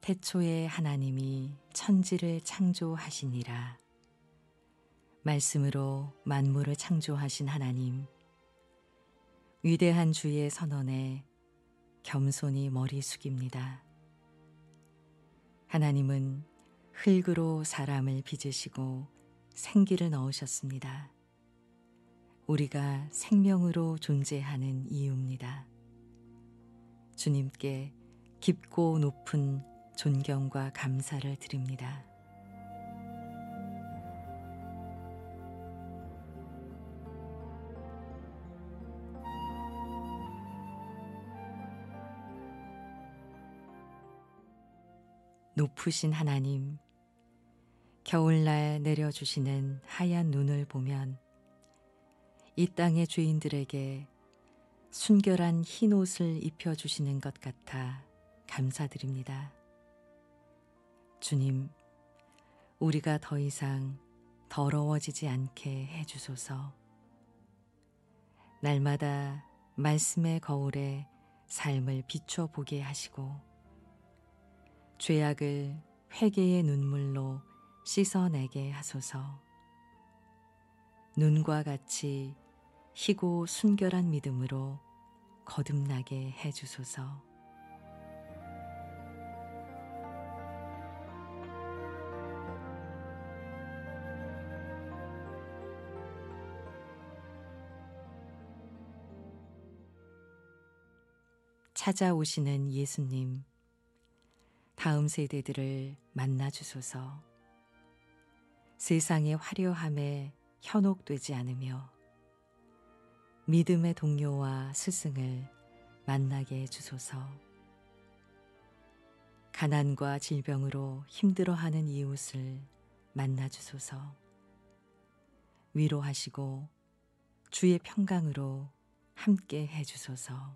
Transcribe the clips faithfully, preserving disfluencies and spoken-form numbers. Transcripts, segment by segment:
태초에 하나님이 천지를 창조하시니라. 말씀으로 만물을 창조하신 하나님, 위대한 주의 선언에 겸손히 머리 숙입니다. 하나님은 흙으로 사람을 빚으시고 생기를 넣으셨습니다. 우리가 생명으로 존재하는 이유입니다. 주님께 깊고 높은 존경과 감사를 드립니다. 높으신 하나님, 겨울날 내려주시는 하얀 눈을 보면 이 땅의 죄인들에게 순결한 흰 옷을 입혀주시는 것 같아 감사드립니다. 주님, 우리가 더 이상 더러워지지 않게 해주소서. 날마다 말씀의 거울에 삶을 비춰보게 하시고 죄악을 회개의 눈물로 씻어내게 하소서. 눈과 같이 희고 순결한 믿음으로 거듭나게 해주소서. 찾아오시는 예수님, 다음 세대들을 만나주소서. 세상의 화려함에 현혹되지 않으며 믿음의 동료와 스승을 만나게 해주소서. 가난과 질병으로 힘들어하는 이웃을 만나주소서. 위로하시고 주의 평강으로 함께 해주소서.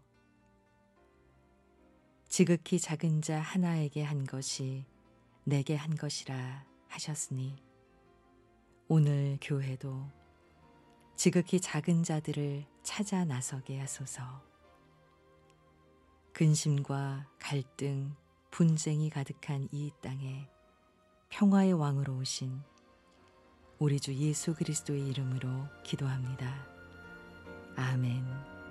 지극히 작은 자 하나에게 한 것이 내게 한 것이라 하셨으니 오늘 교회도 지극히 작은 자들을 찾아 나서게 하소서. 근심과 갈등, 분쟁이 가득한 이 땅에 평화의 왕으로 오신 우리 주 예수 그리스도의 이름으로 기도합니다. 아멘.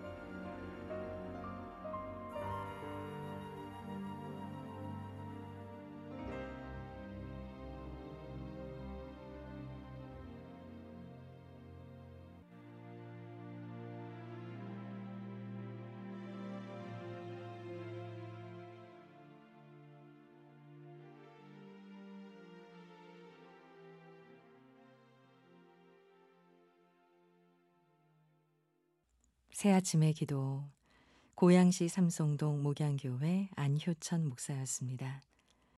새아침의 기도, 고양시 삼성동 목양교회 안효천 목사였습니다.